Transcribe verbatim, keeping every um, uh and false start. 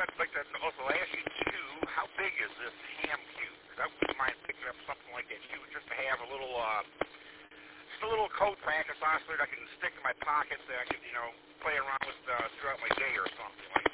I'd like to also ask you, too, how big is this ham cube? Because I wouldn't mind picking up something like that, too, just to have a little, uh, just a little coat practice oscillator I can stick in my pocket that I can, you know, play around with uh, throughout my day or something like